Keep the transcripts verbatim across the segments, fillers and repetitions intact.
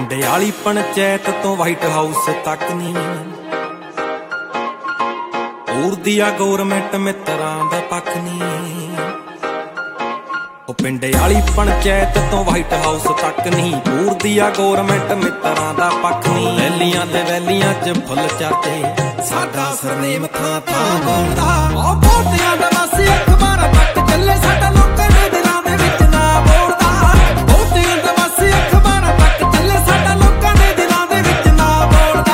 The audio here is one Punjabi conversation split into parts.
ਪਿੰਡ ਵਾਲੀ ਪੰਚਾਇਤ ਤੋਂ ਵਾਈਟ ਹਾਊਸ ਤੱਕ ਨੀ ਉਰਦੀ ਆ ਗੌਰਮੈਂਟ ਮਿੱਤਰਾਂ ਦਾ ਪੱਖ ਨੀ। ਉਹ ਪਿੰਡ ਵਾਲੀ ਪੰਚਾਇਤ ਤੋਂ ਵਾਈਟ ਹਾਊਸ ਤੱਕ ਨੀ ਉਰਦੀ ਆ ਗੌਰਮੈਂਟ ਮਿੱਤਰਾਂ ਦਾ ਪੱਖ ਨੀ। ਵੈਲੀਆਂ ਤੇ ਵੈਲੀਆਂ ਚ ਫੁੱਲ ਚਰਚੇ ਸਾਡਾ ਸਰਨੇਮ ਥਾਂ ਥਾਂ ਬੋਲਦਾ। ਉਹ ਬਹੁਤਿਆਂ ਦਾ ਬਸ ਅਖਬਾਰਾਂ ਤੱਕ ਚੱਲੇ ਸਾਡਾ ਲੋਕਾਂ ਦੇ ਦਿਲਾਂ ਦੇ ਵਿੱਚ ਨਾ ਬੋਲਦਾ। ਬਹੁਤਿਆਂ ਦਾ ਬਸ ਅਖਬਾਰਾਂ ਤੱਕ ਚੱਲੇ ਸਾਡਾ ਲੋਕਾਂ ਦੇ ਦਿਲਾਂ ਦੇ ਵਿੱਚ ਨਾ ਬੋਲਦਾ।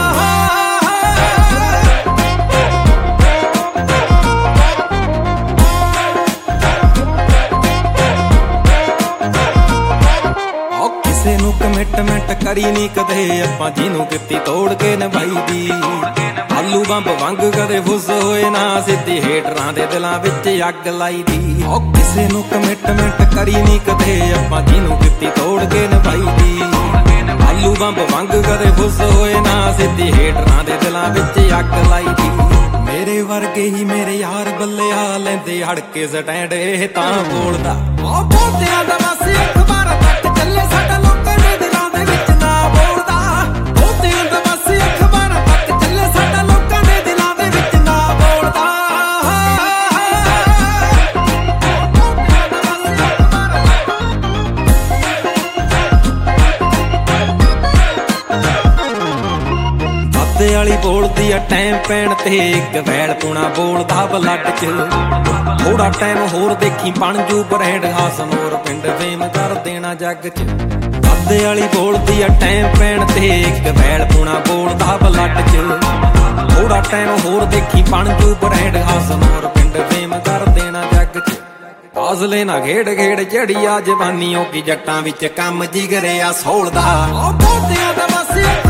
ਉਹ ਕਿਸੇ ਨੂੰ ਕਮਿਟਮੈਂਟ ਕਰੀ ਨੀ ਕਦੇ ਆਪਾਂ ਜਿਹਨੂੰ ਕੀਤੀ ਤੋੜ ਕੇ ਨਿਭਾਈ ਦੀ। ਆਲੂ ਬੰਬ ਵਾਂਗ ਕਦੇ ਫੁੱਸ ਹੋਏ ਨਾ ਸਿੱਧੀ ਹੇਟਰਾਂ ਦੇ ਦਿਲਾਂ ਵਿੱਚ ਅੱਗ ਲਾਈ ਦੀ। ਉਹ ਕਿਸੇ ਨੂੰ ਕਮਿਟਮੈਂਟ ਕਰੀ ਨੀ ਕਦੇ ਆਪਾਂ ਜਿਹਨੂੰ ਕੀਤੀ ਤੋੜ ਕੇ ਨਿਭਾਈ ਦੀ। ਆਲੂ ਬੰਬ ਵਾਂਗ ਕਦੇ ਫੁੱਸ ਹੋਏ ਨਾ ਸਿੱਧੀ ਹੇਟਰਾਂ ਦੇ ਦਿਲਾਂ ਵਿੱਚ ਅੱਗ ਲਾਈ ਦੀ। ਮੇਰੇ ਵਰਗੇ ਹੀ ਮੇਰੇ ਯਾਰ ਬੱਲਿਆ ਲੈਂਦੇ ਹੜ ਕੇ ਸਟੈਂਡ ਇਹ ਤਾਂ ਬੋਲਦਾ। ਉਹ ਬਹੁਤਿਆਂ ਦਾ ਬਸ ਅਖਬਾਰਾਂ ਤੱਕ ਚੱਲੇ ਸਾਡਾ ਲੋਕਾਂ ਦੇ ਦਿਲਾਂ ਦੇ ਵਿੱਚ ਨਾ ਬੋਲਦਾ। ਬਹੁਤਿਆਂ ਦਾ ਬਸ ਅਖਬਾਰਾਂ ਤੱਕ ਚੱਲੇ ਸਾਡਾ ਲੋਕਾਂ ਦੇ ਦਿਲਾਂ ਦੇ ਵਿੱਚ ਨਾ ਬੋਲਦਾ। ਦਾਦੇ ਵਾਲੀ ਬੋਲਦੀ ਆ ਟਾਈਮ ਪੈਣ ਤੇ ਇੱਕ ਵੈਲ ਪੁਣਾ ਬੋਲਦਾ ਬਲੱਡ ਚ। ਥੋੜਾ ਟਾਈਮ ਹੋਰ ਦੇਖੀ ਬਣ ਜੂ ਬ੍ਰੈਂਡ ਹਾਸਨੋਰ ਪਿੰਡ ਫੇਮ ਕਰ ਦੇਣਾ ਜੱਗ ਚ। ਦਾਦੇ ਵਾਲੀ ਬੋਲਦੀ ਆ ਟਾਈਮ ਪੈਣ ਤੇ ਇੱਕ ਵੈਲ ਪੁਣਾ ਬੋਲਦਾ ਬਲੱਡ ਚ। ਥੋੜਾ ਟਾਈਮ ਹੋਰ ਦੇਖੀ ਬਣ ਜੂ ਬ੍ਰੈਂਡ ਹਾਸਨੋਰ ਪਿੰਡ ਫੇਮ ਕਰ ਦੇਣਾ ਜੱਗ ਚ। ਹੌਸਲੇ ਨਾ ਖੇਡ ਖੇਡ ਜੜੀ ਆ ਜਵਾਨੀ ਹੋ ਗਈ ਜੱਟਾਂ ਵਿੱਚ ਕੰਮ ਜਿਗਰਿਆ ਸੋਲਦਾ। ਉਹ ਬਹੁਤਿਆਂ ਦਾ ਬਸ